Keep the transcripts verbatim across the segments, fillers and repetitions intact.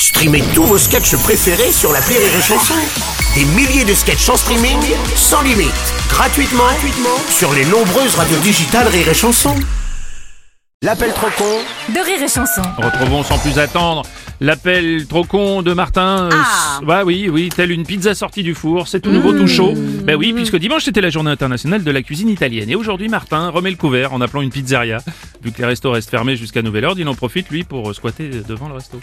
Streamez tous vos sketchs préférés sur l'appli Rire et Chanson. Des milliers de sketchs en streaming, sans limite, gratuitement, gratuitement sur les nombreuses radios digitales Rire et Chanson. L'appel trop con de Rire et Chanson. Retrouvons sans plus attendre l'appel trop con de Martin. Ah. Bah oui, oui, telle une pizza sortie du four, c'est tout nouveau, tout chaud. Bah oui, puisque dimanche c'était la journée internationale de la cuisine italienne. Et aujourd'hui, Martin remet le couvert en appelant une pizzeria. Vu que les restos restent fermés jusqu'à nouvel ordre, il en profite lui pour squatter devant le resto.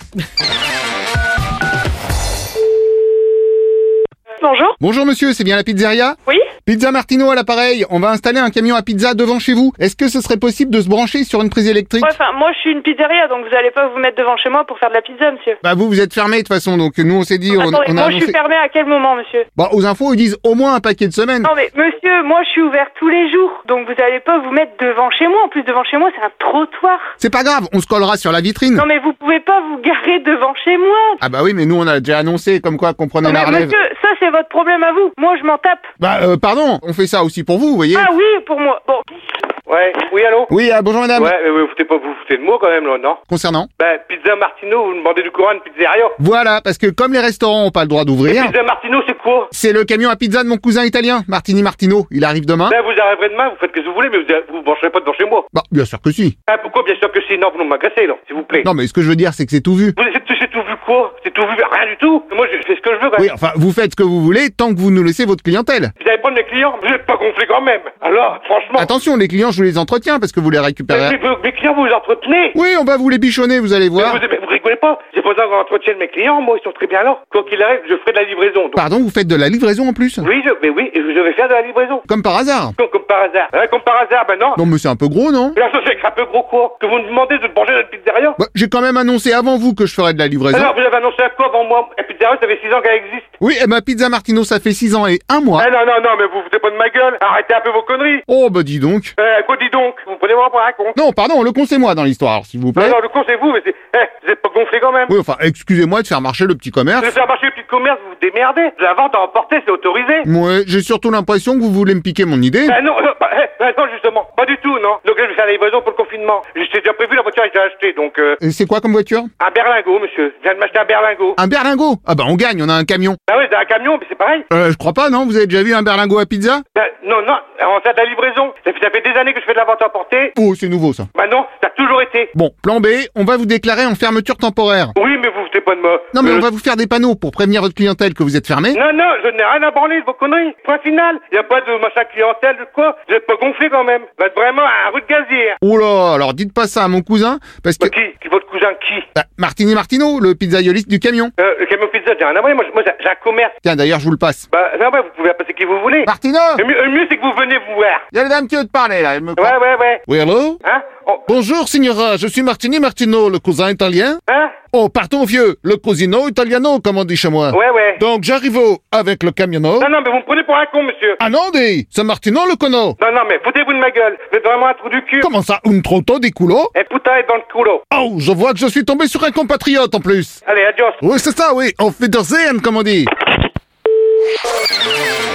Bonjour. Bonjour monsieur, c'est bien la pizzeria ? Oui. Pizza Martino à l'appareil, on va installer un camion à pizza devant chez vous. Est-ce que ce serait possible de se brancher sur une prise électrique ? Ouais, enfin, moi je suis une pizzeria, donc vous allez pas vous mettre devant chez moi pour faire de la pizza, monsieur. Bah vous, vous êtes fermé de toute façon, donc nous on s'est dit... on, Attendez, on a moi je annoncé... suis fermé à quel moment, monsieur? Bah aux infos, ils disent au moins un paquet de semaines. Non mais monsieur, moi je suis ouvert tous les jours, donc vous allez pas vous mettre devant chez moi. En plus, devant chez moi, c'est un trottoir. C'est pas grave, on se collera sur la vitrine. Non mais vous pouvez pas vous garer devant chez moi. Ah bah oui, mais nous on a déjà annoncé comme quoi qu'on prenait Non, la mais relève. monsieur, ça c'est votre problème à vous. Moi je m'en tape. Bah euh, pardon, on fait ça aussi pour vous, vous voyez. Ah oui, pour moi. Bon. Ouais, oui, allô? Oui, ah, bonjour madame. Ouais, mais vous foutez pas, vous foutez de moi quand même, là, non? Concernant Ben, Pizza Martino, vous demandez du courant à une pizzeria? Voilà, parce que comme les restaurants ont pas le droit d'ouvrir, Pizza Martino, c'est quoi? c'est le camion à pizza de mon cousin italien, Martini Martino. Il arrive demain. Ben, vous arriverez demain, vous faites ce que vous voulez, mais vous, vous branchez pas devant chez moi. Bah bien sûr que si. Ah, pourquoi? Bien sûr que si, non, vous nous m'agressez, là, s'il vous plaît. Non mais ce que je veux dire c'est que c'est tout vu. Vous c'est c'est tout vu quoi? C'est tout vu, rien du tout. Moi, je fais ce que je veux, quand même. Oui, enfin, vous faites ce que vous voulez tant que vous nous laissez votre clientèle. Vous allez prendre mes clients, vous êtes pas gonflé quand même. Alors, franchement. Attention, les clients, je vous les entretiens parce que vous les Mais, récupérez. mais- mes clients, vous les entretenez. Oui, on va vous les bichonner, vous allez Mais voir. vous, mais vous rigolez pas. J'ai pas besoin qu'on entretienne mes clients, moi, ils sont très bien là. Quoi qu'il arrive, je ferai de la livraison. Donc, Pardon, vous faites de la livraison en plus ? oui, je, mais oui, je vais faire de la livraison. Comme par hasard. Comme, comme par hasard. Ouais, comme par hasard, ben non. Non mais c'est un peu gros, non ? Là, ça c'est un peu gros quoi. Que vous me demandez de manger dans une pizzeria. Bah, j'ai quand même annoncé avant vous que je ferais de la livraison. Alors, vous avez annoncé à quoi avant moi? La pizzeria, ça fait six ans qu'elle existe. Oui, et ma pizza Martino, ça fait six ans et un mois. Eh non, non, non, mais vous vous foutez pas de ma gueule. Arrêtez un peu vos conneries. Oh bah dis donc. Eh, quoi dis donc? Vous me prenez moi pour un con? Non, pardon, le con c'est moi dans l'histoire, s'il vous plaît. Non, non, le con c'est vous, mais c'est... Eh, vous êtes pas gonflé quand même. Oui, enfin, excusez-moi de faire marcher le petit Vous commerce. voulez faire marcher le petit commerce, vous vous démerdez. La vente à emporter, c'est autorisé. Ouais, j'ai surtout l'impression que vous voulez me piquer mon idée. Ben non, non, bah, eh, ben non, justement, pas du tout, non. Donc là, je vais faire la livraison pour le confinement. J'ai déjà prévu la voiture que j'ai achetée, donc euh, Et c'est quoi comme voiture ? un berlingot, monsieur. Je viens de m'acheter un berlingot. Un berlingot. Ah bah on gagne, on a un camion. Bah oui, c'est un camion, mais c'est pareil. Euh, je crois pas, non ? Vous avez déjà vu un berlingot à pizza ? Ben, non, non, on fait de la livraison. Ça fait, ça fait des années que je fais de la vente à emporter. Oh, c'est nouveau ça. Bah non, ça a toujours été. Bon, plan B, on va vous déclarer en fermeture temporaire. Oui, mais vous vous foutez pas de moi. Non mais Euh, on va vous faire des panneaux pour prévenir votre clientèle que vous êtes fermé. Non, non, je n'ai rien à branler de vos conneries. Point final. Y a pas de machin clientèle, de quoi. Vous êtes pas gonflé quand même. Vous êtes vraiment un roue de gazier. Oh là, alors dites pas ça à mon cousin, parce que... Bah, qui, qui, votre cousin qui? Bah, Martini Martino, le pizzaioliste du camion. Euh, le camion pizza, j'ai rien à voir. Moi, moi j'ai j'ai un commerce. Tiens, d'ailleurs, je vous le passe. Bah, non, ouais, vous pouvez passer qui vous voulez. Martino, Le mieux, le mieux c'est que vous venez vous voir. il y a la dame qui veut te parler, là. Elle me prend. Ouais, ouais, ouais. Oui, allô ? Hein? Oh, Bonjour, signora, je suis Martini Martino, le cousin italien. hein? Oh, pardon, vieux, le cousino italiano, comme on dit chez moi. Ouais, ouais. Donc, j'arrive avec le camionneau. Non, non, mais vous me prenez pour un con, monsieur. Ah non, dis, c'est Martino le cono. Non, non, mais foutez-vous de ma gueule. Vous êtes vraiment un trou du cul. Comment ça, un trotto di culo? Et putain est dans le coulo. Oh, je vois que je suis tombé sur un compatriote en plus. Allez, adios. Oui, c'est ça, oui, auf Wiedersehen, comme on dit.